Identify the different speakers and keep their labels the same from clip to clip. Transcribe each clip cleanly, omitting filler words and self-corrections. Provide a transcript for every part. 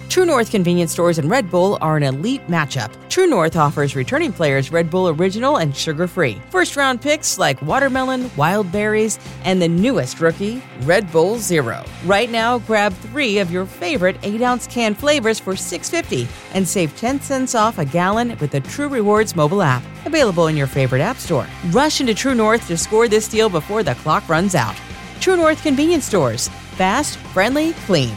Speaker 1: True North Convenience Stores and Red Bull are an elite matchup. True North offers returning players Red Bull Original and sugar-free. First-round picks like watermelon, wild berries, and the newest rookie, Red Bull Zero. Right now, grab 3 of your favorite 8-ounce can flavors for $6.50 and save 10 cents off a gallon with the True Rewards mobile app. Available in your favorite app store. Rush into True North to score this deal before the clock runs out. True North Convenience Stores. Fast, friendly, clean.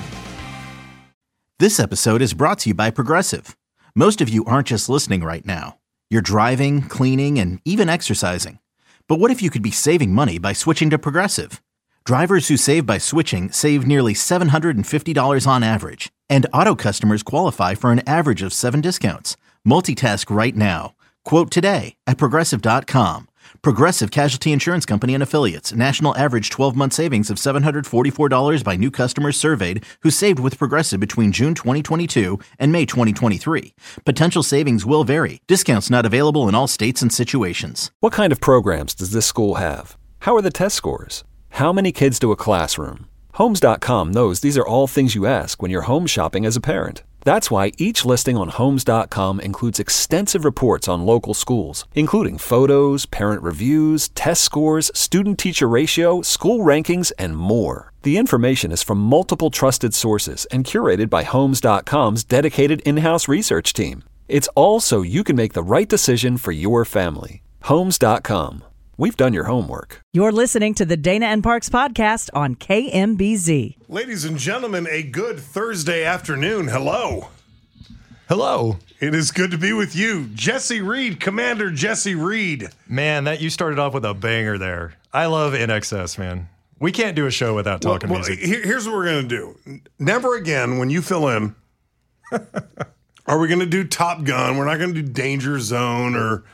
Speaker 2: This episode is brought to you by Progressive. Most of you aren't just listening right now. You're driving, cleaning, and even exercising. But what if you could be saving money by switching to Progressive? Drivers who save by switching save nearly $750 on average. And auto customers qualify for an average of 7 discounts. Multitask right now. Quote today at Progressive.com. Progressive Casualty Insurance Company and Affiliates. National average 12-month savings of $744 by new customers surveyed who saved with Progressive between June 2022 and May 2023. Potential savings will vary. Discounts not available in all states and situations.
Speaker 3: What kind of programs does this school have? How are the test scores? How many kids do a classroom? Homes.com knows these are all things you ask when you're home shopping as a parent. That's why each listing on Homes.com includes extensive reports on local schools, including photos, parent reviews, test scores, student-teacher ratio, school rankings, and more. The information is from multiple trusted sources and curated by Homes.com's dedicated in-house research team. It's all so you can make the right decision for your family. Homes.com. We've done your homework.
Speaker 4: You're listening to the Dana and Parks podcast on KMBZ.
Speaker 5: Ladies and gentlemen, a good Thursday afternoon. Hello.
Speaker 6: Hello.
Speaker 5: It is good to be with you. Jesse Reed, Commander Jesse Reed.
Speaker 6: Man, you started off with a banger there. I love INXS, man. We can't do a show without talking music.
Speaker 5: Here's what we're going to do. Never again, when you fill in, are we going to do Top Gun? We're not going to do Danger Zone or,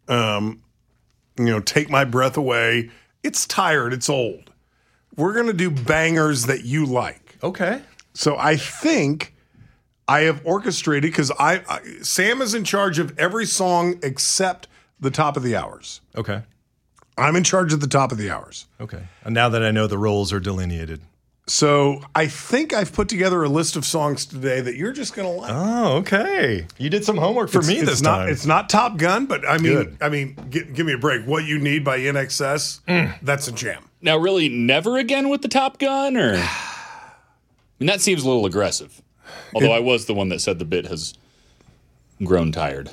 Speaker 5: Take My Breath Away. It's tired. It's old. We're going to do bangers that you like.
Speaker 6: Okay.
Speaker 5: So I think I have orchestrated, because Sam is in charge of every song except the top of the hours.
Speaker 6: Okay.
Speaker 5: I'm in charge of the top of the hours.
Speaker 6: Okay. And now that I know the roles are delineated.
Speaker 5: So I think I've put together a list of songs today that you're just going to like.
Speaker 6: Oh, okay. You did some homework for me this time.
Speaker 5: It's not Top Gun, but give me a break. What You Need by INXS, that's a jam.
Speaker 7: Now, really, never again with the Top Gun? Or, I mean, that seems a little aggressive. Although I was the one that said the bit has grown tired.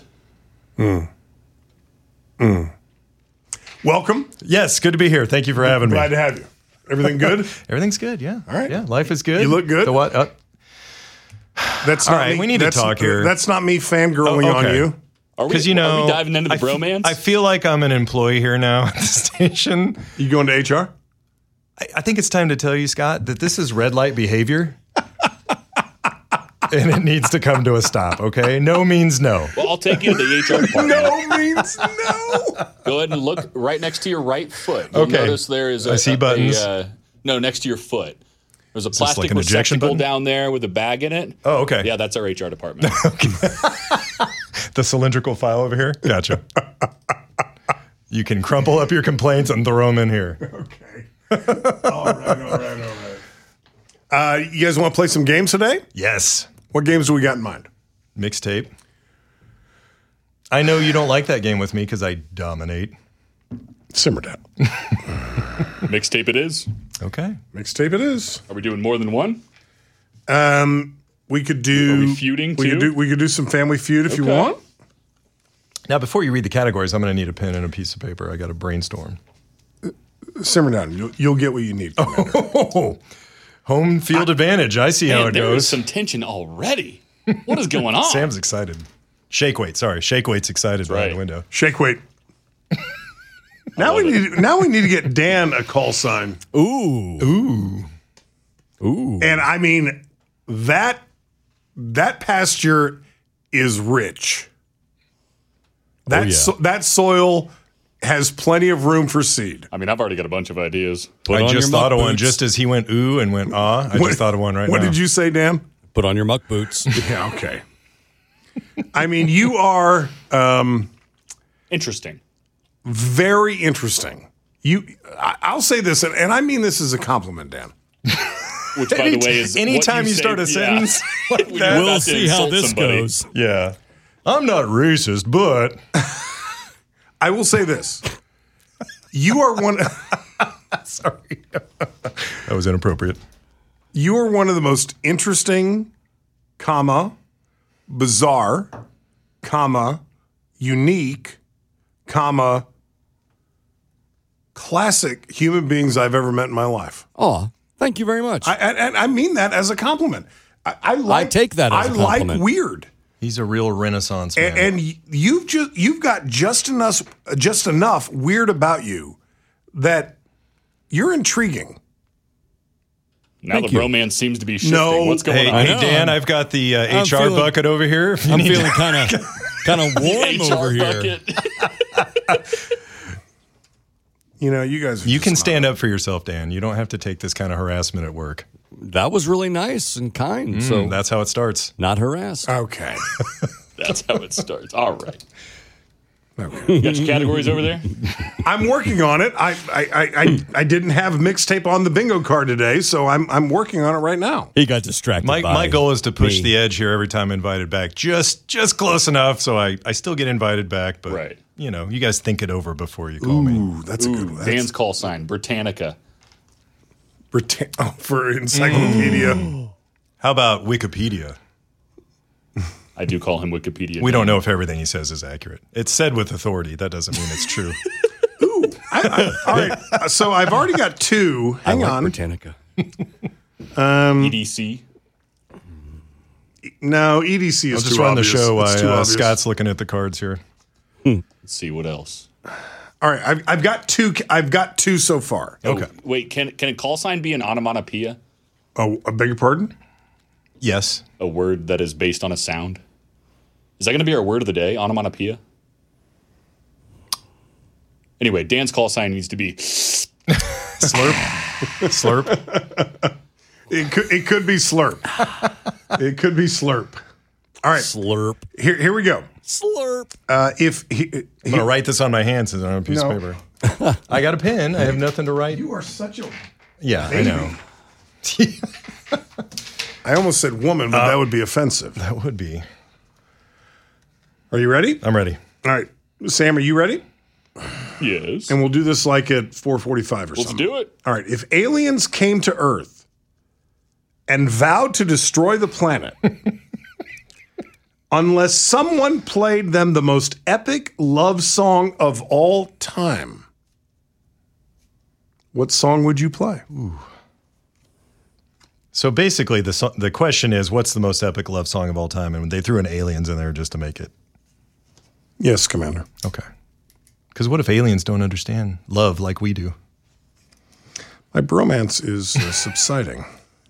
Speaker 5: Welcome.
Speaker 6: Yes, good to be here. Thank you for having me.
Speaker 5: Glad to have you. Everything good?
Speaker 6: Everything's good, yeah.
Speaker 5: All right.
Speaker 6: Yeah, life is good.
Speaker 5: You look good.
Speaker 6: The what?
Speaker 5: That's
Speaker 6: all
Speaker 5: not
Speaker 6: right,
Speaker 5: me.
Speaker 6: we need to talk here.
Speaker 5: That's not me fangirling on you.
Speaker 7: Are we diving into the bromance?
Speaker 6: I feel like I'm an employee here now at the station.
Speaker 5: You going to HR?
Speaker 6: I think it's time to tell you, Scott, that this is red light behavior. And it needs to come to a stop, okay? No means no.
Speaker 7: Well, I'll take you to the HR department.
Speaker 5: No means no.
Speaker 7: Go ahead and look right next to your right foot. You'll notice there is
Speaker 6: I see buttons.
Speaker 7: Next to your foot. There's a
Speaker 6: Is this
Speaker 7: plastic
Speaker 6: like an ejection
Speaker 7: receptacle
Speaker 6: button?
Speaker 7: down there with a bag in it.
Speaker 6: Oh, okay.
Speaker 7: Yeah, that's our HR department.
Speaker 6: The cylindrical file over here? Gotcha. You can crumple up your complaints and throw them in here.
Speaker 5: Okay. All right. You guys want to play some games today?
Speaker 6: Yes.
Speaker 5: What games do we got in mind?
Speaker 6: Mixtape. I know you don't like that game with me because I dominate.
Speaker 5: Simmer down.
Speaker 7: Mixtape it is.
Speaker 6: Okay.
Speaker 5: Mixtape it is.
Speaker 7: Are we doing more than one?
Speaker 5: We could do.
Speaker 7: Are we feuding too?
Speaker 5: We could do some Family Feud if you want.
Speaker 6: Now, before you read the categories, I'm going to need a pen and a piece of paper. I got to brainstorm.
Speaker 5: Simmer down. You'll get what you need.
Speaker 6: Oh, home field advantage. I see how it
Speaker 7: there
Speaker 6: goes.
Speaker 7: is some tension already. What is going on?
Speaker 6: Sam's excited. Shake weight. Sorry, shake weight's excited by the window.
Speaker 5: Shake weight. Now we need to get Dan a call sign.
Speaker 6: Ooh.
Speaker 5: And I mean that pasture is rich. That soil has plenty of room for seed.
Speaker 7: I mean, I've already got a bunch of ideas.
Speaker 6: I just thought of one just as he went ooh and went ah. I just thought of one right now.
Speaker 5: What did you say, Dan?
Speaker 8: Put on your muck boots.
Speaker 5: Yeah, okay. I mean, you are
Speaker 7: interesting.
Speaker 5: Very interesting. I'll say this, and I mean this as a compliment, Dan.
Speaker 7: Which, by the way, is
Speaker 6: anytime you start a sentence like
Speaker 7: When
Speaker 6: that.
Speaker 7: you're
Speaker 8: We'll
Speaker 7: about to
Speaker 8: see how
Speaker 7: insult
Speaker 8: this
Speaker 7: somebody.
Speaker 8: goes.
Speaker 6: Yeah. I'm not racist, but
Speaker 5: I will say this. You are one.
Speaker 6: sorry. That was inappropriate.
Speaker 5: You are one of the most interesting, bizarre, unique, classic human beings I've ever met in my life.
Speaker 8: Oh, thank you very much.
Speaker 5: I mean that as a compliment. I
Speaker 8: take that as a compliment.
Speaker 5: like weird.
Speaker 6: He's a real Renaissance man.
Speaker 5: And you've got just enough weird about you that you're intriguing.
Speaker 7: Now
Speaker 8: Thank
Speaker 7: the
Speaker 8: you.
Speaker 7: bromance seems to be shifting.
Speaker 5: No.
Speaker 7: What's going
Speaker 6: Hey,
Speaker 7: on?
Speaker 6: hey, Dan, I've got the HR
Speaker 8: feeling-
Speaker 6: bucket over here. If you
Speaker 8: I'm
Speaker 6: need to-
Speaker 8: feeling kind of warm
Speaker 7: HR
Speaker 8: over here.
Speaker 7: bucket.
Speaker 5: You know, you guys. Are
Speaker 6: You
Speaker 5: just
Speaker 6: can
Speaker 5: not-
Speaker 6: stand up for yourself, Dan. You don't have to take this kind of harassment at work.
Speaker 8: That was really nice and kind. So
Speaker 6: That's how it starts.
Speaker 8: not harassed.
Speaker 5: Okay.
Speaker 7: That's how it starts. All right. You got your categories over there?
Speaker 5: I'm working on it. I didn't have mixtape on the bingo card today, so I'm working on it right now.
Speaker 8: He got distracted.
Speaker 6: My goal is to push
Speaker 8: me.
Speaker 6: the edge here every time invited back, just close enough so I still get invited back. But
Speaker 7: Right.
Speaker 6: you know, you guys think it over before you call me.
Speaker 5: Ooh, that's a good one.
Speaker 7: Dan's call sign, Britannica.
Speaker 5: For encyclopedia.
Speaker 6: How about Wikipedia?
Speaker 7: I do call him Wikipedia.
Speaker 6: We don't know if everything he says is accurate. It's said with authority. That doesn't mean it's true.
Speaker 5: All right. So I've already got two. Hang
Speaker 8: I like
Speaker 5: on.
Speaker 8: Britannica.
Speaker 7: EDC.
Speaker 5: No, EDC is
Speaker 6: I'll
Speaker 5: too
Speaker 6: just run
Speaker 5: obvious.
Speaker 6: the show
Speaker 5: It's too
Speaker 6: while
Speaker 5: obvious.
Speaker 6: Scott's looking at the cards here.
Speaker 7: Let's see what else.
Speaker 5: All right. I've got two. I've got two so far.
Speaker 6: Okay.
Speaker 7: Oh, wait, can a call sign be an onomatopoeia?
Speaker 5: Oh, I beg your pardon?
Speaker 6: Yes.
Speaker 7: A word that is based on a sound? Is that going to be our word of the day, onomatopoeia? Anyway, Dan's call sign needs to be
Speaker 6: Slurp. Slurp.
Speaker 5: It could be slurp. It could be slurp. All right.
Speaker 8: Slurp.
Speaker 5: Here we go.
Speaker 8: Slurp.
Speaker 6: I'm going to write this on my hand since I don't have a piece
Speaker 5: No.
Speaker 6: of paper. I got a pen. I have nothing to write.
Speaker 5: You are such a.
Speaker 6: Yeah,
Speaker 5: baby.
Speaker 6: I know.
Speaker 5: I almost said woman, but that would be offensive.
Speaker 6: That would be.
Speaker 5: Are you ready?
Speaker 6: I'm ready.
Speaker 5: All right. Sam, are you ready?
Speaker 7: yes.
Speaker 5: And we'll do this like at 4:45 or
Speaker 7: Let's
Speaker 5: something.
Speaker 7: do it.
Speaker 5: All right. If aliens came to Earth and vowed to destroy the planet, unless someone played them the most epic love song of all time, what song would you play?
Speaker 6: So basically, the question is, what's the most epic love song of all time? And they threw in aliens in there just to make it.
Speaker 5: Yes, Commander.
Speaker 6: Okay. Because what if aliens don't understand love like we do?
Speaker 5: My bromance is subsiding.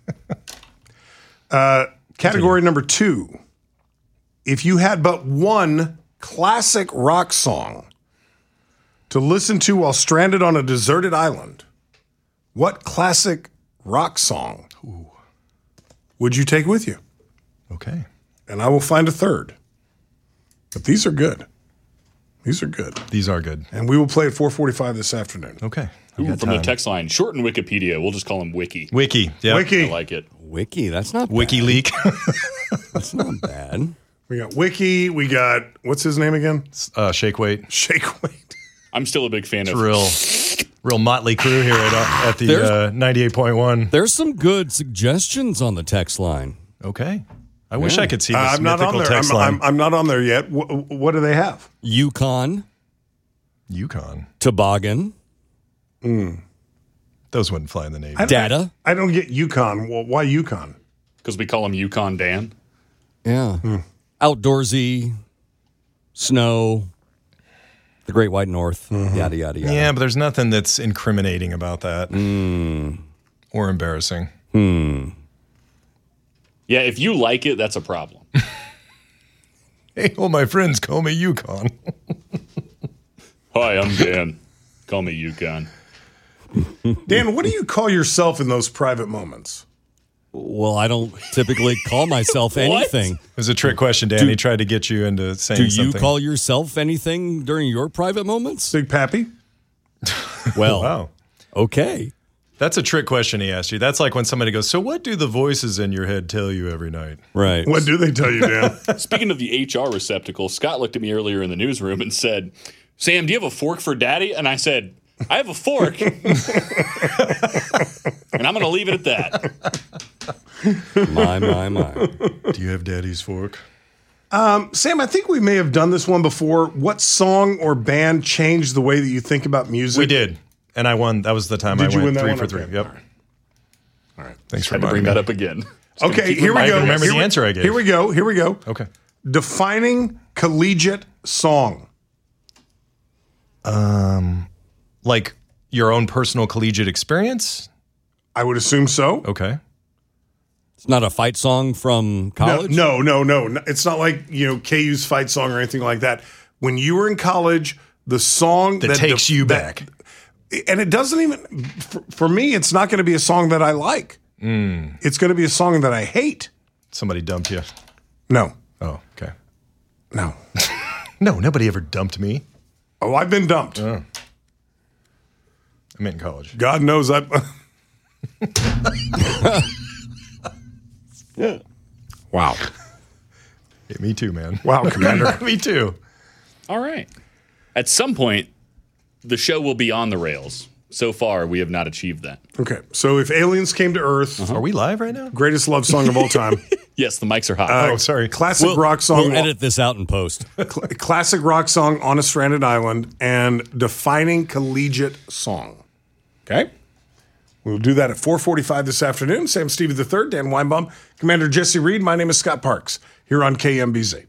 Speaker 5: Category number 2. If you had but one classic rock song to listen to while stranded on a deserted island, what classic rock song would you take with you?
Speaker 6: Okay.
Speaker 5: And I will find a third. But these are good. These are good.
Speaker 6: These are good.
Speaker 5: And we will play at 4:45 this afternoon.
Speaker 6: Okay.
Speaker 7: Ooh, from the text line, shorten Wikipedia. We'll just call him Wiki.
Speaker 6: Wiki. Yeah.
Speaker 5: Wiki.
Speaker 7: I like it.
Speaker 8: Wiki. That's not bad.
Speaker 6: WikiLeak.
Speaker 8: That's not bad.
Speaker 5: We got Wiki. We got, what's his name again?
Speaker 6: Shake Weight.
Speaker 5: Shake Weight.
Speaker 7: I'm still a big fan of
Speaker 6: Real motley crew here at the
Speaker 8: There's-
Speaker 6: 98.1.
Speaker 8: There's some good suggestions on the text line.
Speaker 6: Okay. I wish I could see this
Speaker 5: I'm not on
Speaker 6: mythical
Speaker 5: there.
Speaker 6: text line.
Speaker 5: I'm not on there yet. What do they have?
Speaker 8: Yukon,
Speaker 6: Yukon.
Speaker 8: Toboggan,
Speaker 6: Those wouldn't fly in the Navy.
Speaker 8: Data.
Speaker 5: I don't get Yukon. Well, why Yukon?
Speaker 7: because we call him Yukon Dan.
Speaker 8: Yeah. Outdoorsy, snow, the Great White North, yada, yada, yada.
Speaker 6: Yeah, but there's nothing that's incriminating about that or embarrassing.
Speaker 7: Yeah, if you like it, that's a problem.
Speaker 6: Hey, all my friends call me Yukon.
Speaker 7: Hi, I'm Dan. Call me Yukon.
Speaker 5: Dan, what do you call yourself in those private moments?
Speaker 8: Well, I don't typically call myself anything.
Speaker 6: It was a trick question, Dan. He tried to get you into saying
Speaker 8: Do you
Speaker 6: something.
Speaker 8: call yourself anything during your private moments?
Speaker 5: Big Pappy?
Speaker 8: Well,
Speaker 6: Wow.
Speaker 8: okay.
Speaker 6: That's a trick question he asked you. That's like when somebody goes, so what do the voices in your head tell you every night?
Speaker 8: Right.
Speaker 5: What do they tell you, Dan?
Speaker 7: Speaking of the HR receptacle, Scott looked at me earlier in the newsroom and said, Sam, do you have a fork for daddy? And I said, I have a fork. And I'm going to leave it at that.
Speaker 8: My.
Speaker 6: Do you have daddy's fork?
Speaker 5: Sam, I think we may have done this one before. What song or band changed the way that you think about music?
Speaker 6: We did. And I won. That was the time
Speaker 5: Did you
Speaker 6: I
Speaker 5: win
Speaker 6: went
Speaker 5: that
Speaker 6: 3
Speaker 5: one?
Speaker 6: for 3.
Speaker 5: Okay.
Speaker 6: Yep.
Speaker 5: All right.
Speaker 6: Thanks for
Speaker 7: Had to bring
Speaker 6: reminding
Speaker 7: that
Speaker 6: me.
Speaker 7: up again.
Speaker 5: Okay, here we go.
Speaker 6: Remember the answer I gave.
Speaker 5: Here we go.
Speaker 6: Okay.
Speaker 5: Defining collegiate song.
Speaker 6: Like your own personal collegiate experience?
Speaker 5: I would assume so.
Speaker 6: Okay.
Speaker 8: It's not a fight song from college?
Speaker 5: No. It's not like, KU's fight song or anything like that. When you were in college, the song
Speaker 6: That takes you back.
Speaker 5: And it doesn't even, for me, it's not going to be a song that I like. It's going to be a song that I hate.
Speaker 6: Somebody dumped you.
Speaker 5: No.
Speaker 6: Oh, okay.
Speaker 5: No.
Speaker 6: No, nobody ever dumped me.
Speaker 5: Oh, I've been dumped.
Speaker 6: I meant in college.
Speaker 5: God knows I. Wow.
Speaker 6: Yeah, me too, man.
Speaker 5: Wow, Commander.
Speaker 6: Me too.
Speaker 7: All right. At some point, the show will be on the rails. So far, we have not achieved that.
Speaker 5: Okay, so if aliens came to Earth,
Speaker 6: Are we live right now?
Speaker 5: greatest love song of all time.
Speaker 7: Yes, the mics are hot.
Speaker 6: Oh, sorry.
Speaker 5: Classic rock song.
Speaker 8: We'll edit this out in post.
Speaker 5: Classic rock song on a stranded island and defining collegiate song. Okay? We'll do that at 4:45 this afternoon. Sam Stevie III, Dan Weinbaum, Commander Jesse Reed. My name is Scott Parks here on KMBZ.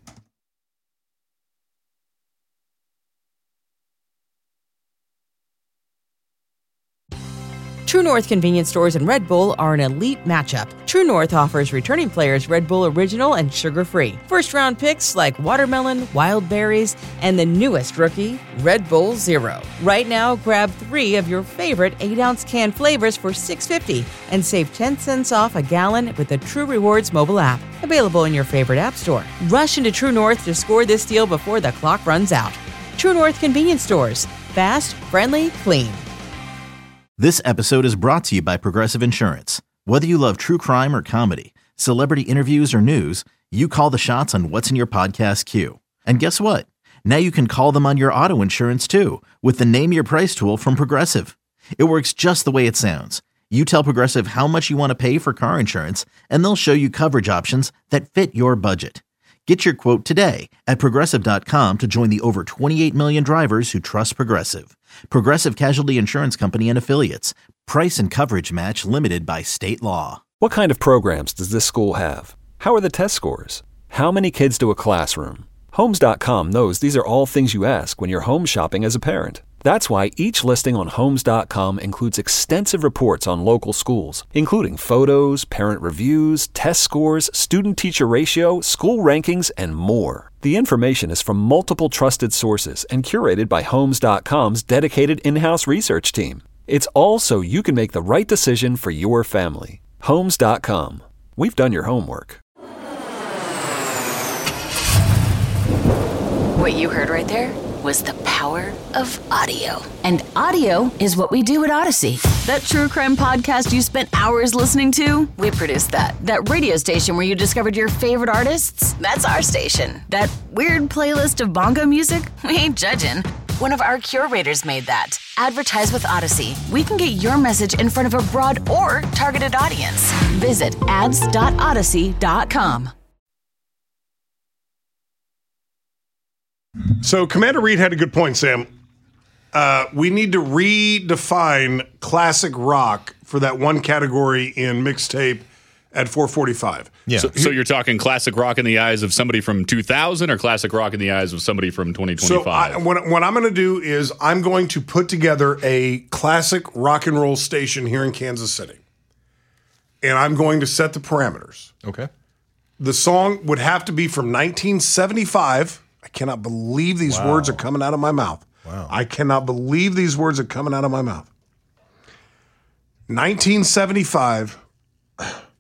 Speaker 1: True North convenience stores and Red Bull are an elite matchup. True North offers returning players Red Bull Original and sugar-free. First-round picks like watermelon, wild berries, and the newest rookie, Red Bull Zero. Right now, grab 3 of your favorite 8-ounce can flavors for $6.50 and save 10 cents off a gallon with the True Rewards mobile app. Available in your favorite app store. Rush into True North to score this deal before the clock runs out. True North convenience stores. Fast, friendly, clean.
Speaker 2: This episode is brought to you by Progressive Insurance. Whether you love true crime or comedy, celebrity interviews or news, you call the shots on what's in your podcast queue. And guess what? Now you can call them on your auto insurance too with the Name Your Price tool from Progressive. It works just the way it sounds. You tell Progressive how much you want to pay for car insurance, and they'll show you coverage options that fit your budget. Get your quote today at Progressive.com to join the over 28 million drivers who trust Progressive. Progressive Casualty Insurance Company and Affiliates. Price and coverage match limited by state law.
Speaker 3: What kind of programs does this school have? How are the test scores? How many kids do a classroom? Homes.com knows these are all things you ask when you're home shopping as a parent. That's why each listing on Homes.com includes extensive reports on local schools, including photos, parent reviews, test scores, student-teacher ratio, school rankings, and more. The information is from multiple trusted sources and curated by Homes.com's dedicated in-house research team. It's all so you can make the right decision for your family. Homes.com. We've done your homework.
Speaker 9: What you heard right there was the power of audio. And audio is what we do at Odyssey. That true crime podcast you spent hours listening to, we produced that. That radio station where you discovered your favorite artists, that's our station. That weird playlist of bongo music, we ain't judging. One of our curators made that. Advertise with Odyssey. We can get your message in front of a broad or targeted audience. Visit ads.odyssey.com.
Speaker 5: So Commander Reed had a good point, Sam. We need to redefine classic rock for that one category in mixtape at 4:45.
Speaker 6: Yeah.
Speaker 7: So you're talking classic rock in the eyes of somebody from 2000 or classic rock in the eyes of somebody from 2025?
Speaker 5: So what I'm going to do is I'm going to put together a classic rock and roll station here in Kansas City. And I'm going to set the parameters.
Speaker 6: Okay.
Speaker 5: The song would have to be from 1975. I cannot believe these words are coming out of my mouth.
Speaker 6: Wow.
Speaker 5: I cannot believe these words are coming out of my mouth. 1975 to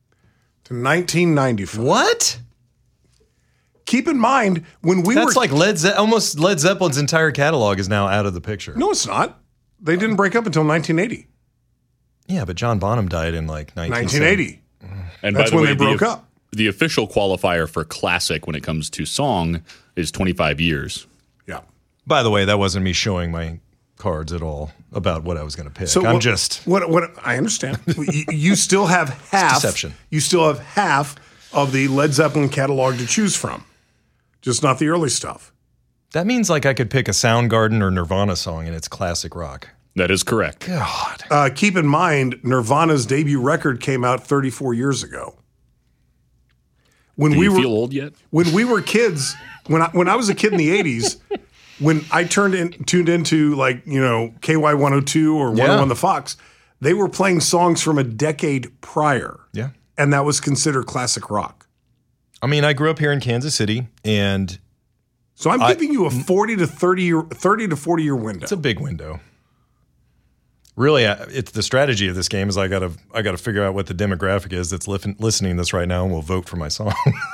Speaker 5: 1995.
Speaker 6: What?
Speaker 5: Keep in mind, when we
Speaker 6: That's
Speaker 5: were...
Speaker 6: like almost Led Zeppelin's entire catalog is now out of the picture.
Speaker 5: No, it's not. They didn't break up until 1980.
Speaker 6: Yeah, but John Bonham died in like
Speaker 5: 1980.
Speaker 7: And
Speaker 5: That's
Speaker 7: by the
Speaker 5: when
Speaker 7: way,
Speaker 5: they broke up.
Speaker 7: The official qualifier for classic when it comes to song is 25 years.
Speaker 5: Yeah.
Speaker 6: By the way, that wasn't me showing my cards at all about what I was going to pick.
Speaker 5: So
Speaker 6: what
Speaker 5: I understand. You still have half.
Speaker 6: Deception.
Speaker 5: You still have half of the Led Zeppelin catalog to choose from, just not the early stuff.
Speaker 6: That means like I could pick a Soundgarden or Nirvana song and it's classic rock.
Speaker 7: That is correct.
Speaker 6: God.
Speaker 5: Keep in mind, Nirvana's debut record came out 34 years ago. When
Speaker 7: Do you feel old yet?
Speaker 5: When we were kids, when I was a kid in the 80s, when I tuned into like, you know, KY 102 or 101 The Fox, they were playing songs from a decade prior.
Speaker 6: Yeah.
Speaker 5: And that was considered classic rock.
Speaker 6: I mean, I grew up here in Kansas City, and
Speaker 5: so I'm giving you a 30 to 40 year window.
Speaker 6: It's a big window. Really, it's the strategy of this game is I got to figure out what the demographic is that's listening to this right now and will vote for my song.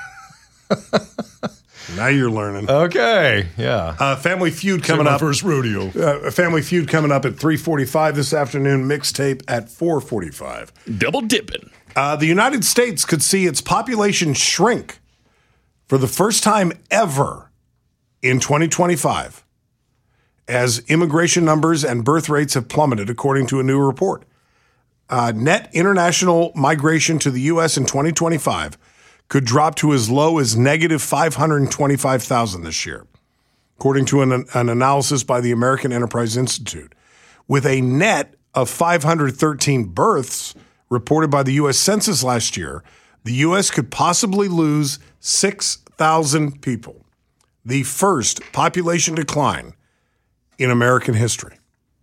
Speaker 5: Now you're learning.
Speaker 6: Okay, yeah.
Speaker 5: Family Feud coming up.
Speaker 6: First rodeo.
Speaker 5: Family Feud coming up at 3:45 this afternoon. Mixtape at 4:45.
Speaker 7: Double dipping.
Speaker 5: The United States could see its population shrink for the first time ever in 2025 as immigration numbers and birth rates have plummeted, according to a new report. Net international migration to the U.S. in 2025 could drop to as low as negative 525,000 this year, according to an analysis by the American Enterprise Institute. With a net of 513 births reported by the U.S. Census last year, the U.S. could possibly lose 6,000 people, the first population decline in American history.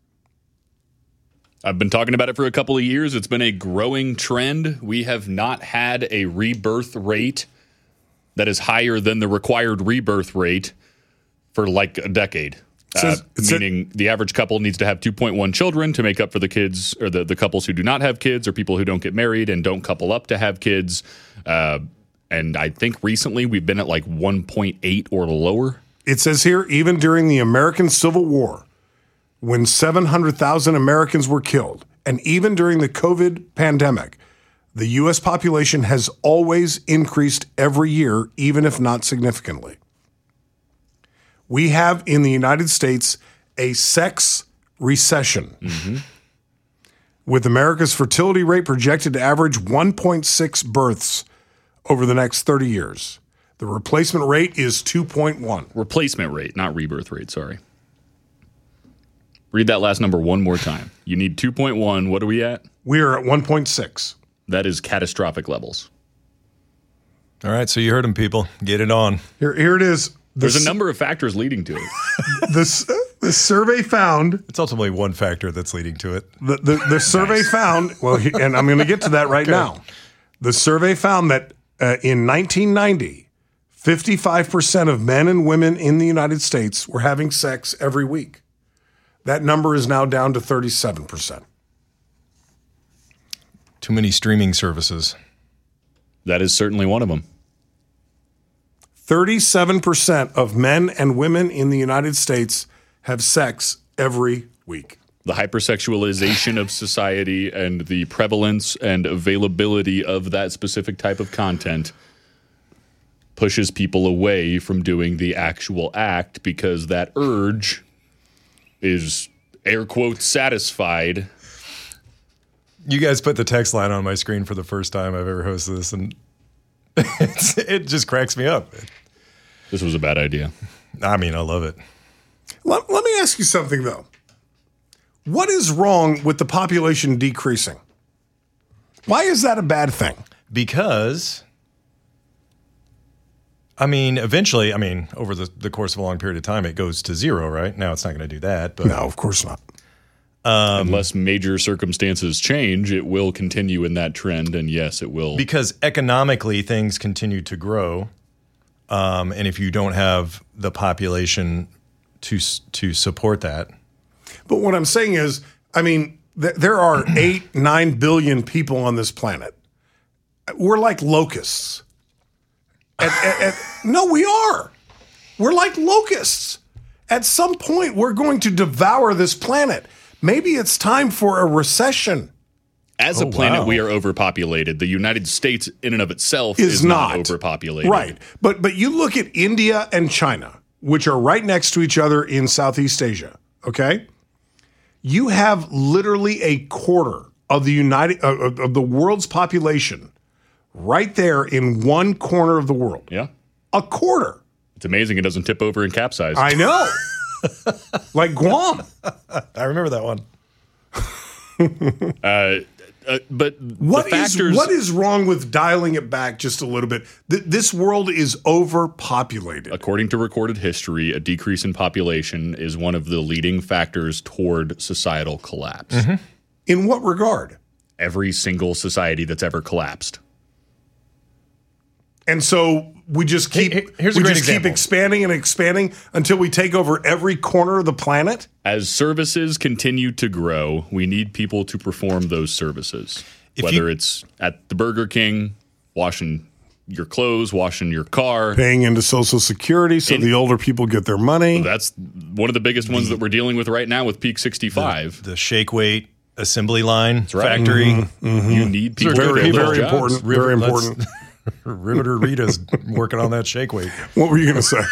Speaker 7: I've been talking about it for a couple of years. It's been a growing trend. We have not had a rebirth rate that is higher than the required rebirth rate for like a decade. Meaning the average couple needs to have 2.1 children to make up for the kids or the couples who do not have kids or people who don't get married and don't couple up to have kids. And I think recently we've been at like 1.8 or lower.
Speaker 5: It says here, even during the American Civil War, when 700,000 Americans were killed, and even during the COVID pandemic, the U.S. population has always increased every year, even if not significantly. We have in the United States a sex recession, with America's fertility rate projected to average 1.6 births over the next 30 years. The replacement rate is 2.1.
Speaker 7: Replacement rate, not rebirth rate, sorry. Read that last number one more time. You need 2.1. What are we at?
Speaker 5: We are at 1.6.
Speaker 7: That is catastrophic levels.
Speaker 6: All right, so you heard them, people. Get it on.
Speaker 5: Here it is.
Speaker 7: There's a number of factors leading to it.
Speaker 5: The survey found...
Speaker 6: It's ultimately one factor that's leading to it.
Speaker 5: The survey found... Well, and I'm going to get to that right now. The survey found that in 1990, 55% of men and women in the United States were having sex every week. That number is now down to 37%.
Speaker 6: Too many streaming services.
Speaker 7: That is certainly one of them.
Speaker 5: 37% of men and women in the United States have sex every week.
Speaker 7: The hypersexualization of society and the prevalence and availability of that specific type of content pushes people away from doing the actual act because that urge is, air quotes, satisfied.
Speaker 6: You guys put the text line on my screen for the first time I've ever hosted this, and it just cracks me up.
Speaker 7: This was a bad idea.
Speaker 6: I mean, I love it.
Speaker 5: Let me ask you something, though. What is wrong with the population decreasing? Why is that a bad thing?
Speaker 6: Because, I mean, eventually, over the course of a long period of time, it goes to zero, right? Now it's not going to do that. But
Speaker 5: no, of course not.
Speaker 7: Unless major circumstances change, it will continue in that trend, and yes, it will.
Speaker 6: Because economically, things continue to grow, and if you don't have the population to support that.
Speaker 5: But what I'm saying is, there are 8-9 billion people on this planet. We're like locusts. No, we are. We're like locusts. At some point, we're going to devour this planet. Maybe it's time for a recession.
Speaker 7: As a planet, we are overpopulated. The United States, in and of itself, is not overpopulated.
Speaker 5: Right. But you look at India and China, which are right next to each other in Southeast Asia, okay? You have literally a quarter of the world's population right there in one corner of the world.
Speaker 7: Yeah.
Speaker 5: A quarter.
Speaker 7: It's amazing it doesn't tip over and capsize.
Speaker 5: I know. Like Guam.
Speaker 6: I remember that one.
Speaker 7: But
Speaker 5: what is wrong with dialing it back just a little bit? This world is overpopulated.
Speaker 7: According to recorded history, a decrease in population is one of the leading factors toward societal collapse.
Speaker 5: Mm-hmm. In what regard?
Speaker 7: Every single society that's ever collapsed.
Speaker 5: And so we just keep keep expanding and expanding until we take over every corner of the planet.
Speaker 7: As services continue to grow, we need people to perform those services. Whether it's at the Burger King, washing your clothes, washing your car,
Speaker 5: paying into Social Security so the older people get their money.
Speaker 7: That's one of the biggest ones that we're dealing with right now with Peak 65.
Speaker 6: The shake weight assembly line factory.
Speaker 5: Mm-hmm.
Speaker 7: You need people to
Speaker 5: very,
Speaker 7: fill
Speaker 5: very
Speaker 7: those jobs.
Speaker 5: important. Very important.
Speaker 6: Riveter Rita's working on that shake weight.
Speaker 5: What were you going to say?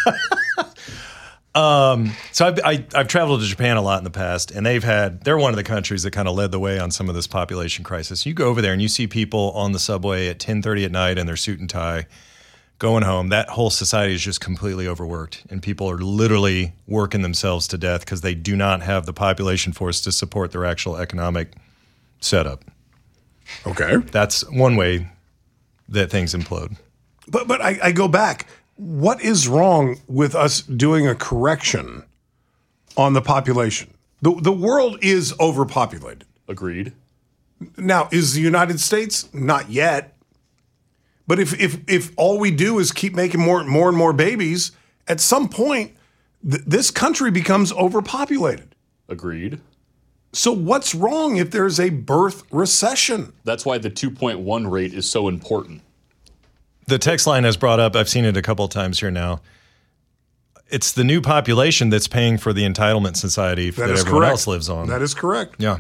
Speaker 6: So I've traveled to Japan a lot in the past, and they're one of the countries that kind of led the way on some of this population crisis. You go over there and you see people on the subway at 10:30 at night in their suit and tie going home. That whole society is just completely overworked, and people are literally working themselves to death because they do not have the population force to support their actual economic setup.
Speaker 5: Okay.
Speaker 6: That's one way that things implode.
Speaker 5: But I go back. What is wrong with us doing a correction on the population? The world is overpopulated.
Speaker 7: Agreed.
Speaker 5: Now, is the United States? Not yet. But if all we do is keep making more and more babies, at some point, this country becomes overpopulated.
Speaker 7: Agreed.
Speaker 5: So what's wrong if there's a birth recession?
Speaker 7: That's why the 2.1 rate is so important.
Speaker 6: The text line has brought up, I've seen it a couple of times here now, it's the new population that's paying for the entitlement society that everyone else lives on.
Speaker 5: That is correct.
Speaker 6: Yeah.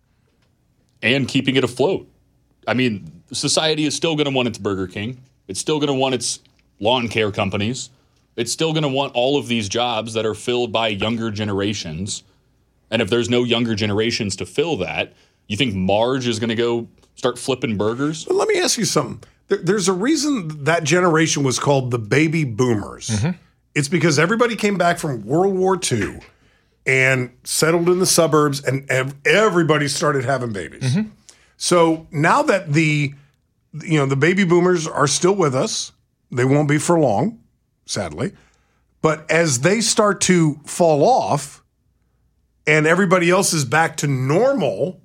Speaker 7: And keeping it afloat. I mean, society is still going to want its Burger King. It's still going to want its lawn care companies. It's still going to want all of these jobs that are filled by younger generations. And if there's no younger generations to fill that, you think Marge is going to go start flipping burgers?
Speaker 5: But let me ask you something. There's a reason that generation was called the baby boomers. Mm-hmm. It's because everybody came back from World War II and settled in the suburbs, and everybody started having babies. Mm-hmm. So now that the baby boomers are still with us, they won't be for long, sadly. But as they start to fall off, and everybody else is back to normal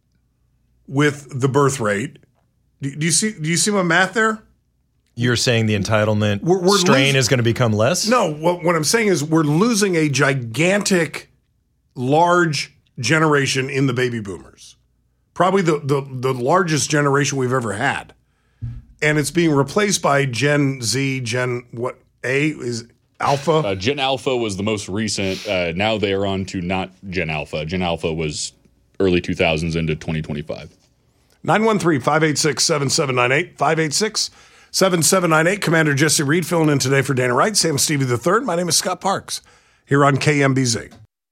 Speaker 5: with the birth rate. Do you see my math there?
Speaker 6: You're saying the entitlement strain is going to become less?
Speaker 5: No, what I'm saying is we're losing a gigantic, large generation in the baby boomers. Probably the largest generation we've ever had. And it's being replaced by Gen Z, Alpha?
Speaker 7: Gen Alpha was the most recent. Now they are on to not Gen Alpha. Gen Alpha was early 2000s into 2025.
Speaker 5: 913-586-7798. 586-7798. Commander Jesse Reed filling in today for Dana Wright, Sam Stevie III. My name is Scott Parks here on KMBZ.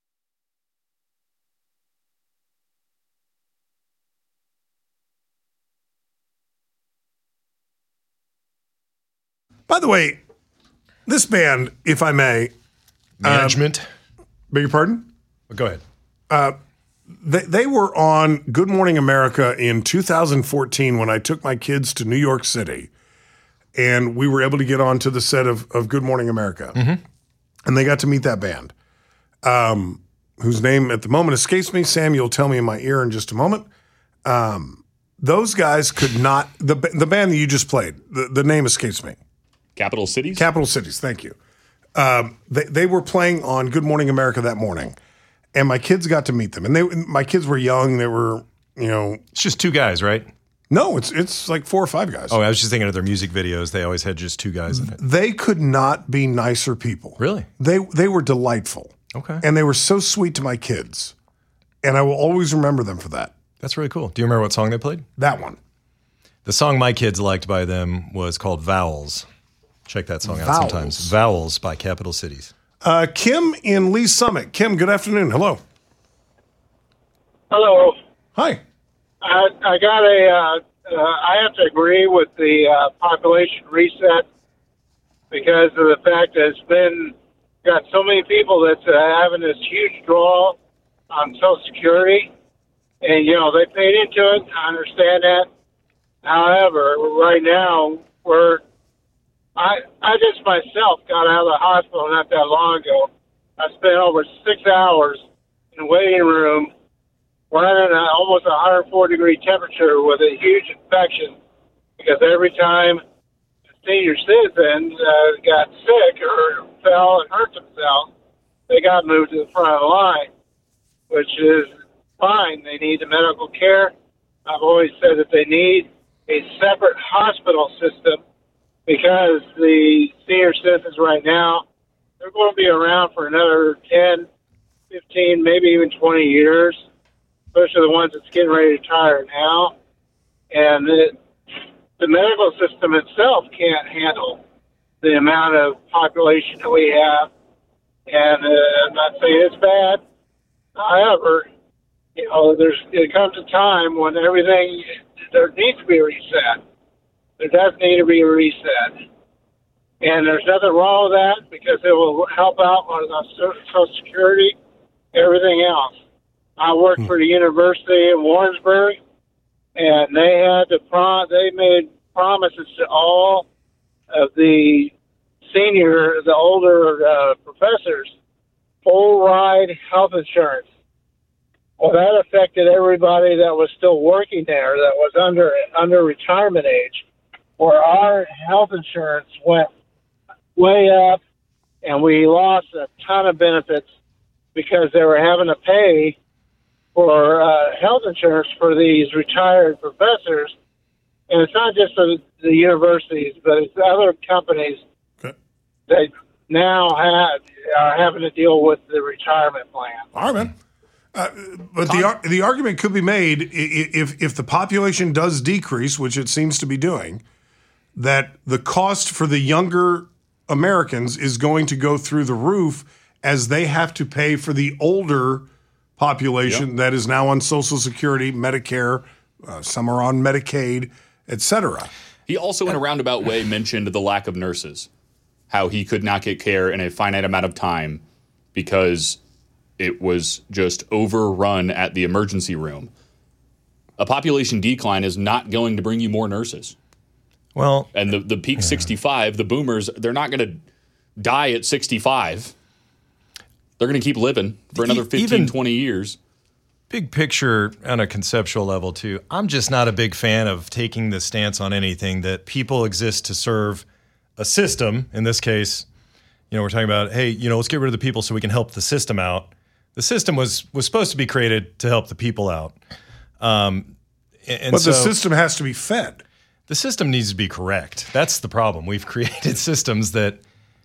Speaker 5: By the way, this band, if I may.
Speaker 6: Management.
Speaker 5: Beg your pardon?
Speaker 6: Go ahead.
Speaker 5: They were on Good Morning America in 2014 when I took my kids to New York City. And we were able to get onto the set of Good Morning America. Mm-hmm. And they got to meet that band, whose name at the moment escapes me. Sam, you'll tell me in my ear in just a moment. Those guys could not, the band that you just played, the name escapes me.
Speaker 7: Capital Cities?
Speaker 5: Capital Cities, thank you. They were playing on Good Morning America that morning, and my kids got to meet them. And my kids were young. They were,
Speaker 6: It's just two guys, right?
Speaker 5: No, it's like 4 or 5 guys.
Speaker 6: Oh, I was just thinking of their music videos. They always had just two guys in it.
Speaker 5: They could not be nicer people.
Speaker 6: Really?
Speaker 5: They were delightful.
Speaker 6: Okay.
Speaker 5: And they were so sweet to my kids. And I will always remember them for that.
Speaker 6: That's really cool. Do you remember what song they played?
Speaker 5: That one.
Speaker 6: The song my kids liked by them was called Vowels. Check that song out
Speaker 5: Vowels.
Speaker 6: sometimes. Vowels by Capital Cities.
Speaker 5: Kim in Lee Summit. Kim, good afternoon. Hello.
Speaker 10: Hello.
Speaker 5: Hi.
Speaker 10: I got I have to agree with the population reset because of the fact that got so many people that's having this huge draw on Social Security. And, they paid into it. I understand that. However, right now, I just myself got out of the hospital not that long ago. I spent over 6 hours in the waiting room running at almost 104-degree temperature with a huge infection because every time a senior citizen got sick or fell and hurt themselves, they got moved to the front of the line, which is fine. They need the medical care. I've always said that they need a separate hospital system because the senior citizens right now, they're going to be around for another 10, 15, maybe even 20 years, especially the ones that's getting ready to retire now. And the medical system itself can't handle the amount of population that we have. And I'm not saying it's bad. However, there comes a time when there needs to be a reset. There does need to be a reset. And there's nothing wrong with that because it will help out on Social Security, everything else. I worked for the University of Warrensburg, and they made promises to all of the older professors, full ride health insurance. Well, that affected everybody that was still working there that was under retirement age, where our health insurance went way up, and we lost a ton of benefits because they were having to pay for health insurance for these retired professors. And it's not just the universities, but it's other companies that now are having to deal with the retirement plan.
Speaker 5: All right, man. But the argument could be made if the population does decrease, which it seems to be doing, that the cost for the younger Americans is going to go through the roof as they have to pay for the older population that is now on Social Security, Medicare, some are on Medicaid, etc.
Speaker 7: He also, in a roundabout way, mentioned the lack of nurses, how he could not get care in a finite amount of time because it was just overrun at the emergency room. A population decline is not going to bring you more nurses.
Speaker 6: Well,
Speaker 7: and the peak 65, the boomers, they're not going to die at 65. They're going to keep living for another 15, 20 years.
Speaker 6: Big picture on a conceptual level, too. I'm just not a big fan of taking the stance on anything that people exist to serve a system. In this case, we're talking about, hey, let's get rid of the people so we can help the system out. The system was supposed to be created to help the people out. But
Speaker 5: the system has to be fed.
Speaker 6: The system needs to be correct. That's the problem. We've created systems that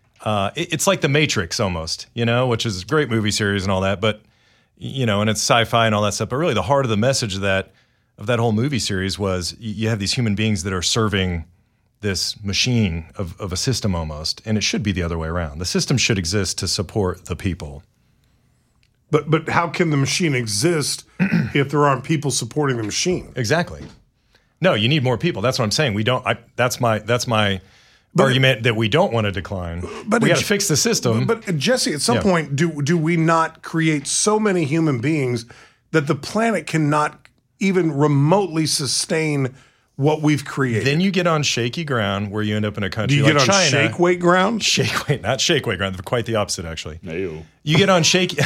Speaker 6: it's like The Matrix almost, which is a great movie series and all that, but and it's sci-fi and all that stuff. But really, the heart of the message of that whole movie series was you have these human beings that are serving this machine of a system almost, and it should be the other way around. The system should exist to support the people.
Speaker 5: But how can the machine exist if there aren't people supporting the machine?
Speaker 6: Exactly. No, you need more people. That's what I'm saying. We don't. That's my argument that we don't want to decline. But we got to fix the system.
Speaker 5: But Jesse, at some point, do we not create so many human beings that the planet cannot even remotely sustain what we've created?
Speaker 6: Then you get on shaky ground where you end up in a country
Speaker 5: like China.
Speaker 6: Do you get on
Speaker 5: shake weight ground?
Speaker 6: Shake weight, not shake weight ground. Quite the opposite, actually.
Speaker 7: No.
Speaker 6: You get on shaky.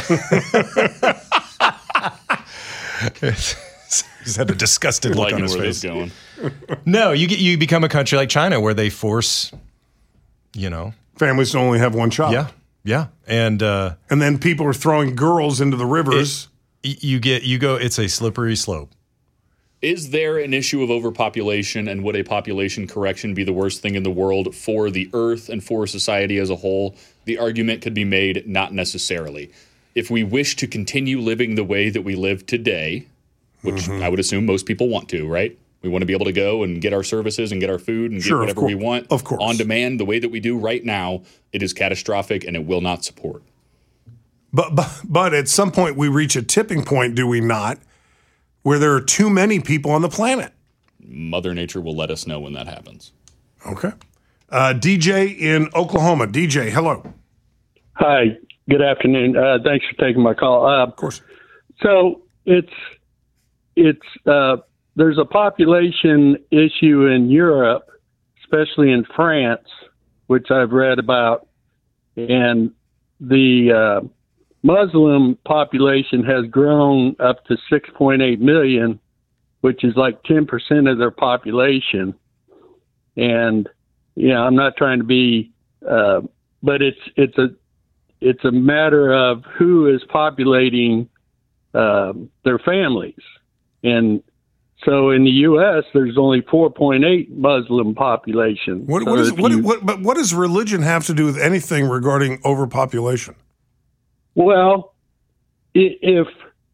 Speaker 6: He's had a disgusted look on his face.
Speaker 7: Going.
Speaker 6: No, you become a country like China where they force,
Speaker 5: families to only have one child.
Speaker 6: Yeah, and
Speaker 5: then people are throwing girls into the rivers.
Speaker 6: It's a slippery slope.
Speaker 7: Is there an issue of overpopulation, and would a population correction be the worst thing in the world for the earth and for society as a whole? The argument could be made, not necessarily. If we wish to continue living the way that we live today, which I would assume most people want to, right? We want to be able to go and get our services and get our food and get whatever we want on demand the way that we do right now. It is catastrophic and it will not support.
Speaker 5: But at some point we reach a tipping point, do we not, where there are too many people on the planet?
Speaker 7: Mother Nature will let us know when that happens.
Speaker 5: Okay. DJ in Oklahoma. DJ, hello.
Speaker 11: Hi. Good afternoon. Thanks for taking my call.
Speaker 5: Of course.
Speaker 11: So there's a population issue in Europe, especially in France, which I've read about, and the Muslim population has grown up to 6.8 million, which is like 10% of their population. And I'm not trying to be, but it's a matter of who is populating their families. And so in the U.S., there's only 4.8 Muslim population.
Speaker 5: What does religion have to do with anything regarding overpopulation?
Speaker 11: Well, if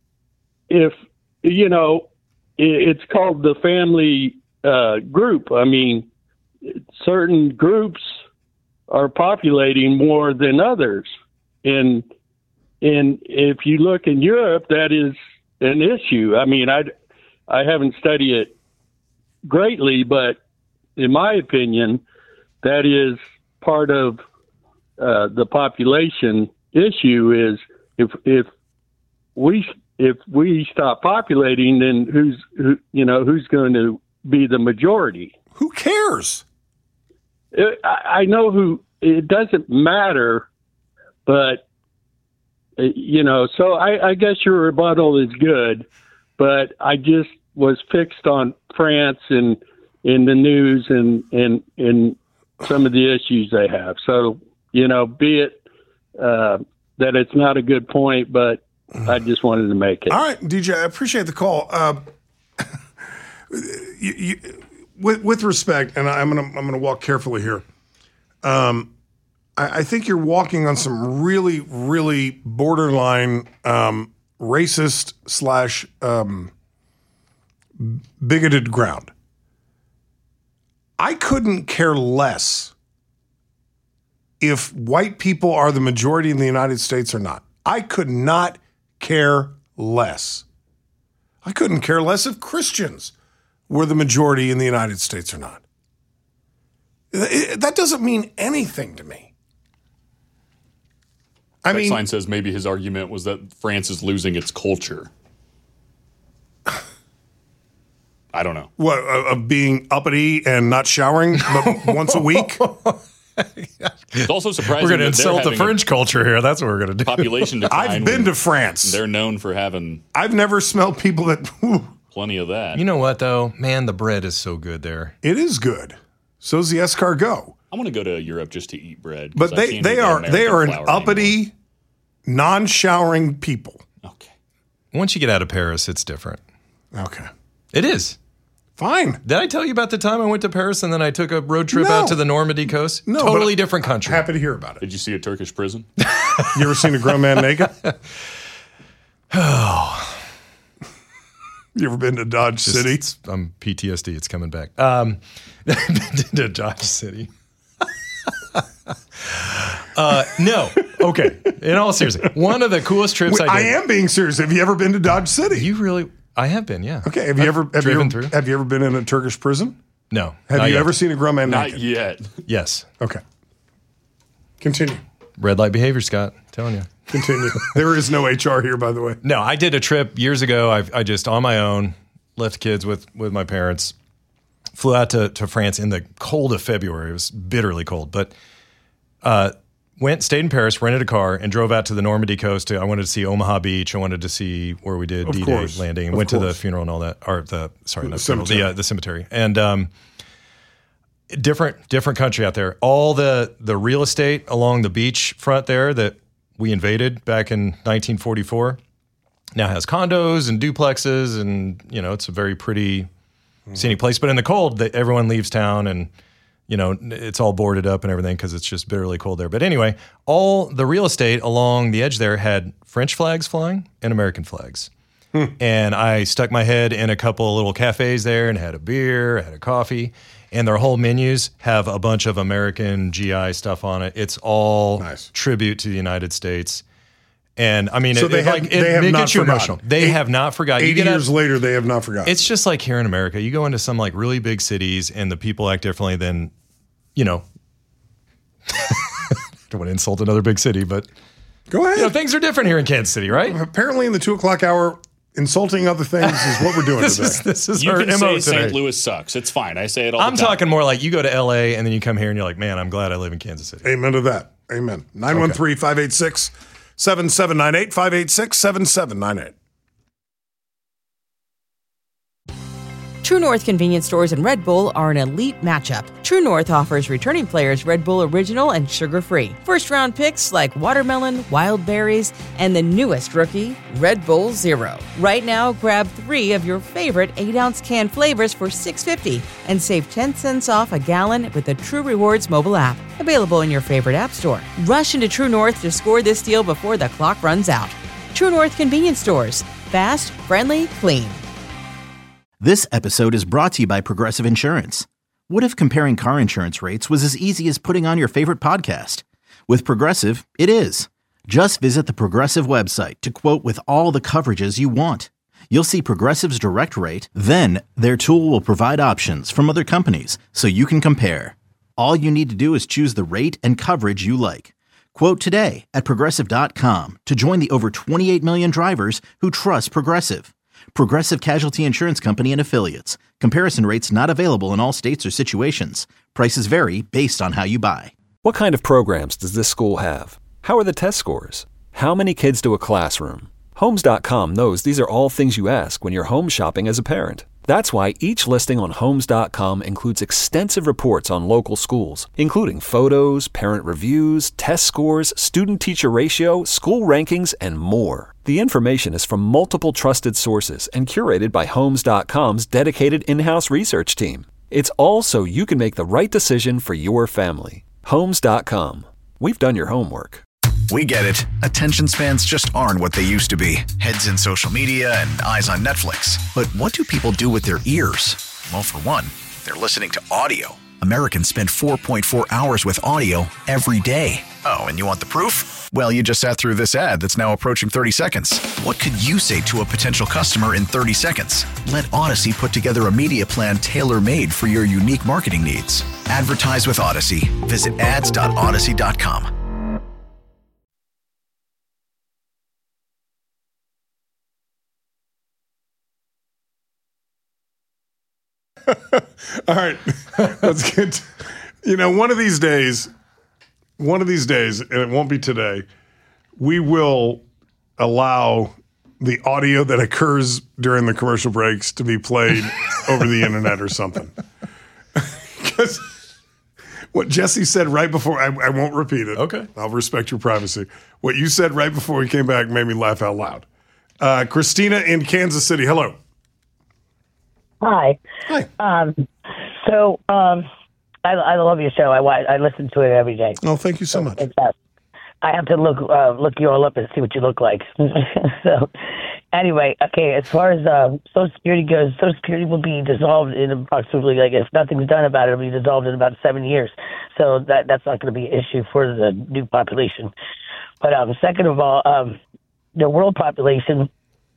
Speaker 11: it's called the family group. I mean, certain groups are populating more than others, and if you look in Europe, that is an issue. I mean, I haven't studied it greatly, but in my opinion, that is part of the population issue. Is if we stop populating, then who's going to be the majority?
Speaker 5: Who cares?
Speaker 11: I know who. It doesn't matter, but So I guess your rebuttal is good, but I just was fixed on France and in the news and some of the issues they have. So be it that it's not a good point, but I just wanted to make it.
Speaker 5: All right, DJ, I appreciate the call. With respect, and I'm gonna walk carefully here. I think you're walking on some really, really borderline racist / bigoted ground. I couldn't care less if white people are the majority in the United States or not. I could not care less. I couldn't care less if Christians were the majority in the United States or not. That doesn't mean anything to me.
Speaker 7: Sign says maybe his argument was that France is losing its culture. I don't know.
Speaker 5: What, of being uppity and not showering once a week?
Speaker 7: It's also surprising.
Speaker 6: We're going to insult the French culture here. That's what we're going to do.
Speaker 7: Population decline.
Speaker 5: I've been to France.
Speaker 7: They're known for having.
Speaker 5: I've never smelled people that.
Speaker 7: Plenty of that.
Speaker 6: You know what, though? Man, the bread is so good there.
Speaker 5: It is good. So's the escargot.
Speaker 7: I want to go to Europe just to eat bread.
Speaker 5: But they are an uppity, non-showering people.
Speaker 7: Okay.
Speaker 6: Once you get out of Paris, it's different.
Speaker 5: Okay.
Speaker 6: It is.
Speaker 5: Fine.
Speaker 6: Did I tell you about the time I went to Paris and then I took a road trip out to the Normandy coast?
Speaker 5: No.
Speaker 6: Totally different country.
Speaker 5: Happy to hear about it.
Speaker 7: Did you see a Turkish prison?
Speaker 5: You ever seen a grown man naked?
Speaker 6: Oh.
Speaker 5: You ever been to Dodge City?
Speaker 6: I'm PTSD. It's coming back. Been to Dodge City. No. Okay. In all seriousness, one of the coolest trips I did.
Speaker 5: I am being serious. Have you ever been to Dodge City?
Speaker 6: You really? I have been. Yeah.
Speaker 5: Okay. Have you ever been in a Turkish prison?
Speaker 6: No.
Speaker 5: Have you ever seen a grown man naked?
Speaker 7: Not yet.
Speaker 6: Yes.
Speaker 5: Okay. Continue.
Speaker 6: Red light behavior, Scott. I'm telling you.
Speaker 5: Continue. There is no HR here, by the way.
Speaker 6: No, I did a trip years ago. I just, on my own, left kids with my parents, flew out to France in the cold of February. It was bitterly cold, but stayed in Paris, rented a car, and drove out to the Normandy coast. I wanted to see Omaha Beach. I wanted to see where we did D-Day landing. Went to the funeral and all that. Or the cemetery. And different country out there. All the real estate along the beach front there that we invaded back in 1944 now has condos and duplexes, and it's a very pretty scenic place. But in the cold, everyone leaves town, and it's all boarded up and everything because it's just bitterly cold there. But anyway, all the real estate along the edge there had French flags flying and American flags. And I stuck my head in a couple of little cafes there and had a beer, had a coffee, and their whole menus have a bunch of American GI stuff on it. It's all tribute to the United States. And I mean,
Speaker 5: so they have not forgotten.
Speaker 6: They have not forgotten.
Speaker 5: 80 years later, they have not forgotten.
Speaker 6: It's just like here in America. You go into some like really big cities and the people act differently than, don't want to insult another big city, but
Speaker 5: go ahead.
Speaker 6: Things are different here in Kansas City, right?
Speaker 5: Apparently in the 2:00 hour, insulting other things is what we're doing today.
Speaker 6: This is
Speaker 7: you
Speaker 6: our
Speaker 7: can
Speaker 6: MO
Speaker 7: say
Speaker 6: today.
Speaker 7: St. Louis sucks. It's fine. I say it all the time.
Speaker 6: I'm talking more like you go to LA and then you come here and you're like, man, I'm glad I live in Kansas City.
Speaker 5: Amen to that. Amen. 913-586-7798, 586-7798.
Speaker 1: True North convenience stores and Red Bull are an elite matchup. True North offers returning players Red Bull Original and sugar-free. First-round picks like watermelon, wild berries, and the newest rookie, Red Bull Zero. Right now, grab 3 of your favorite 8-ounce can flavors for $6.50 and save 10 cents off a gallon with the True Rewards mobile app. Available in your favorite app store. Rush into True North to score this deal before the clock runs out. True North convenience stores. Fast, friendly, clean.
Speaker 2: This episode is brought to you by Progressive Insurance. What if comparing car insurance rates was as easy as putting on your favorite podcast? With Progressive, it is. Just visit the Progressive website to quote with all the coverages you want. You'll see Progressive's direct rate, then their tool will provide options from other companies so you can compare. All you need to do is choose the rate and coverage you like. Quote today at Progressive.com to join the over 28 million drivers who trust Progressive. Progressive Casualty Insurance Company and Affiliates. Comparison rates not available in all states or situations. Prices vary based on how you buy.
Speaker 3: What kind of programs does this school have? How are the test scores? How many kids do a classroom? Homes.com knows these are all things you ask when you're home shopping as a parent. That's why each listing on Homes.com includes extensive reports on local schools, including photos, parent reviews, test scores, student-teacher ratio, school rankings, and more. The information is from multiple trusted sources and curated by Homes.com's dedicated in-house research team. It's all so you can make the right decision for your family. Homes.com. We've done your homework.
Speaker 12: We get it. Attention spans just aren't what they used to be. Heads in social media and eyes on Netflix. But what do people do with their ears? Well, for one, they're listening to audio. Americans spend 4.4 hours with audio every day. Oh, and you want the proof? Well, you just sat through this ad that's now approaching 30 seconds. What could you say to a potential customer in 30 seconds? Let Odyssey put together a media plan tailor-made for your unique marketing needs. Advertise with Odyssey. Visit ads.odyssey.com.
Speaker 5: All right, let's get. One of these days, and it won't be today, we will allow the audio that occurs during the commercial breaks to be played over the internet or something. Because what Jesse said right before, I won't repeat it.
Speaker 6: Okay.
Speaker 5: I'll respect your privacy. What you said right before we came back made me laugh out loud. Christina in Kansas City, hello.
Speaker 13: Hi.
Speaker 5: Hi.
Speaker 13: I love your show. I listen to it every day.
Speaker 5: Oh, thank you so much.
Speaker 13: I have to look you all up and see what you look like. So, anyway, okay. As far as Social Security goes, Social Security will be dissolved in approximately, if nothing's done about it, it'll be dissolved in about 7 years. So that's not going to be an issue for the new population. But second of all, the world population.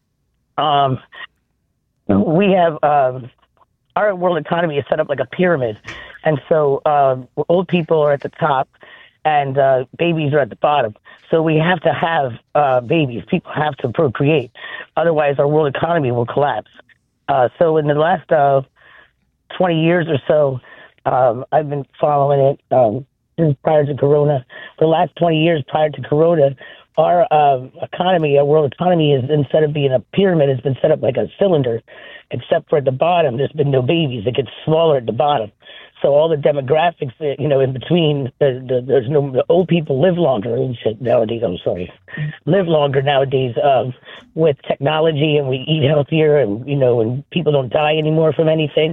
Speaker 13: We have our world economy is set up like a pyramid, and so old people are at the top, and babies are at the bottom. So we have to have babies. People have to procreate, otherwise our world economy will collapse. So in the last 20 years or so, I've been following it since prior to Corona. For the last 20 years prior to Corona, our economy, our world economy, is instead of being a pyramid, has been set up like a cylinder, except for at the bottom, there's been no babies. It gets smaller at the bottom. So all the demographics, in between, there's no, the old people live longer nowadays. Live longer nowadays with technology, and we eat healthier, and and people don't die anymore from anything.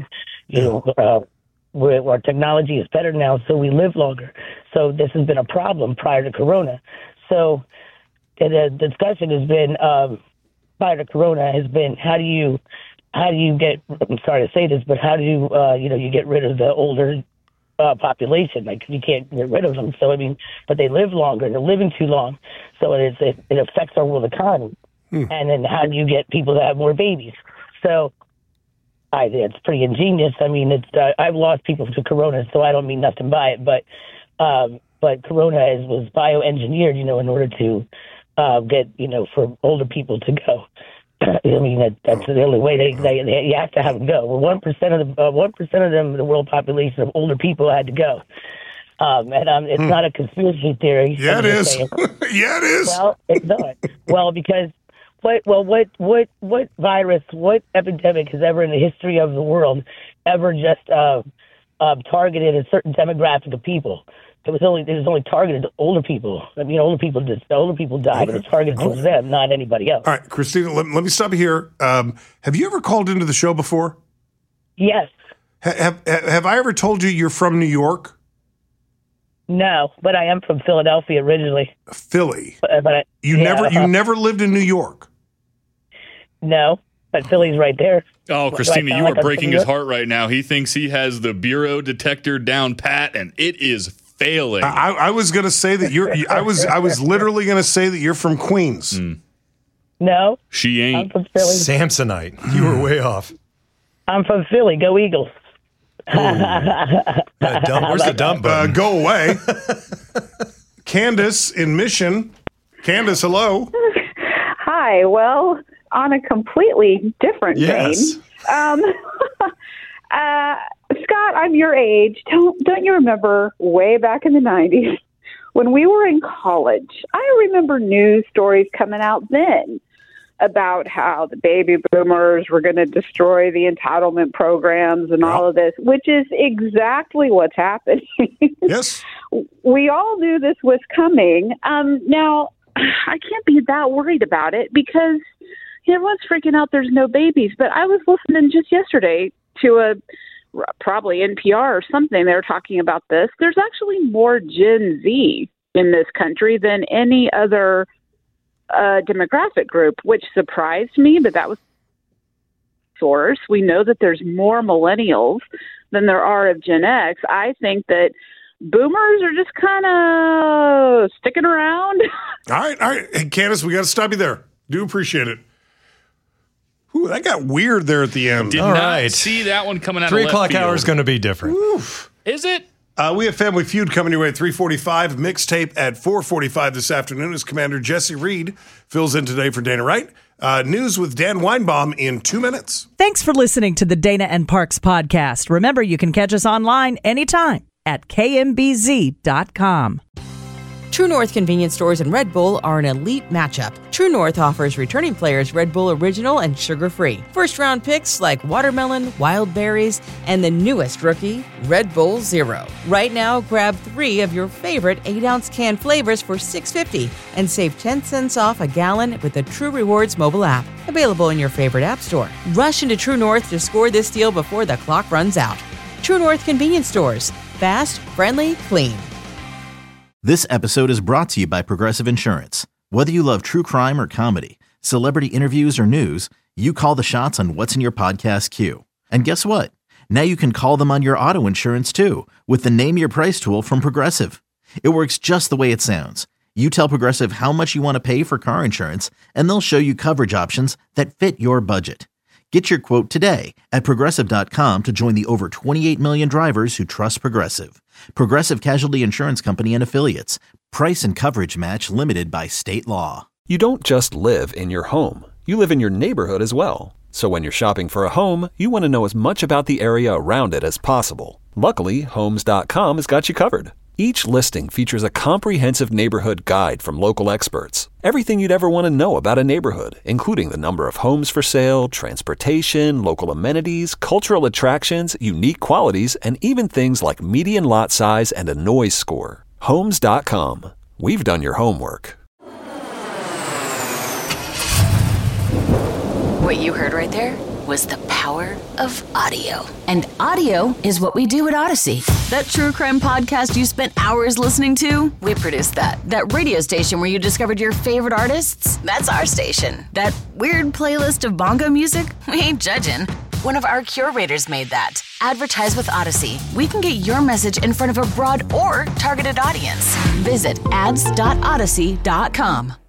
Speaker 13: Our technology is better now, so we live longer. So this has been a problem prior to Corona. So the discussion has been prior to Corona has been how do you get, I'm sorry to say this, but how do you, you get rid of the older population? Like, you can't get rid of them. So, I mean, but they live longer. They're living too long. So it affects our world economy. And then how do you get people to have more babies? So I think it's pretty ingenious. I mean, I've lost people to Corona, so I don't mean nothing by it. But Corona was bioengineered, in order to get, for older people to go. I mean, that's the only way you have to have them go. Well, 1% of them, the world population of older people had to go. It's not a conspiracy theory.
Speaker 5: Yeah, it is. Yeah, it is.
Speaker 13: Well, it's not. Well, because what virus, what epidemic has ever in the history of the world ever just targeted a certain demographic of people? It was only targeted to older people. I mean, older people died, but it's targeted towards them, not anybody else.
Speaker 5: All right, Christina, let me stop you here. Have you ever called into the show before?
Speaker 13: Yes.
Speaker 5: Have I ever told you you're from New York?
Speaker 13: No, but I am from Philadelphia originally.
Speaker 5: Philly.
Speaker 13: You
Speaker 5: never lived in New York?
Speaker 13: No, but Philly's right there.
Speaker 7: Oh, Christina, you are breaking his heart right now. He thinks he has the bureau detector down pat, and it is failing.
Speaker 5: I was going to say that I was literally going to say that you're from Queens.
Speaker 13: No,
Speaker 7: she ain't.
Speaker 13: I'm from Philly.
Speaker 6: Samsonite. You were way off.
Speaker 13: I'm from Philly. Go Eagles.
Speaker 6: Where's the dump button?
Speaker 5: Go away. Candace in Mission. Candace, hello.
Speaker 14: Hi. Well, on a completely different vein. Scott, I'm your age. Don't you remember way back in the 90s when we were in college? I remember news stories coming out then about how the baby boomers were going to destroy the entitlement programs and all of this, which is exactly what's happening.
Speaker 5: Yes.
Speaker 14: We all knew this was coming. Now, I can't be that worried about it because everyone's freaking out there's no babies. But I was listening just yesterday to probably NPR or something. They were talking about this. There's actually more Gen Z in this country than any other demographic group, which surprised me, but that was source. We know that there's more millennials than there are of Gen X. I think that boomers are just kind of sticking around.
Speaker 5: All right. Hey, Candace, we got to stop you there. Do appreciate it. Ooh, that got weird there at the end.
Speaker 7: Did not see that one coming out
Speaker 6: 3
Speaker 7: of
Speaker 6: o'clock
Speaker 7: left
Speaker 6: hour is going to be different.
Speaker 5: Oof.
Speaker 7: Is it?
Speaker 5: We have Family Feud coming your way at 3:45. Mixtape at 4:45 this afternoon as Commander Jesse Reed fills in today for Dana Wright. News with Dan Weinbaum in 2 minutes.
Speaker 4: Thanks for listening to the Dana and Parks podcast. Remember, you can catch us online anytime at kmbz.com.
Speaker 1: True North convenience stores and Red Bull are an elite matchup. True North offers returning players Red Bull Original and sugar-free. First-round picks like watermelon, wild berries, and the newest rookie, Red Bull Zero. Right now, grab 3 of your favorite 8-ounce can flavors for $6.50 and save 10 cents off a gallon with the True Rewards mobile app. Available in your favorite app store. Rush into True North to score this deal before the clock runs out. True North convenience stores. Fast, friendly, clean.
Speaker 2: This episode is brought to you by Progressive Insurance. Whether you love true crime or comedy, celebrity interviews or news, you call the shots on what's in your podcast queue. And guess what? Now you can call them on your auto insurance too with the Name Your Price tool from Progressive. It works just the way it sounds. You tell Progressive how much you want to pay for car insurance, and they'll show you coverage options that fit your budget. Get your quote today at Progressive.com to join the over 28 million drivers who trust Progressive. Progressive Casualty Insurance Company and Affiliates. Price and coverage match limited by state law.
Speaker 3: You don't just live in your home. You live in your neighborhood as well. So when you're shopping for a home, you want to know as much about the area around it as possible. Luckily, Homes.com has got you covered. Each listing features a comprehensive neighborhood guide from local experts. Everything you'd ever want to know about a neighborhood, including the number of homes for sale, transportation, local amenities, cultural attractions, unique qualities, and even things like median lot size and a noise score. Homes.com. We've done your homework.
Speaker 9: What you heard right there was the power of audio. And audio is what we do at Odyssey. That true crime podcast you spent hours listening to, we produced that. That radio station where you discovered your favorite artists, that's our station. That weird playlist of bongo music, we ain't judging. One of our curators made that. Advertise with Odyssey. We can get your message in front of a broad or targeted audience. Visit ads.odyssey.com.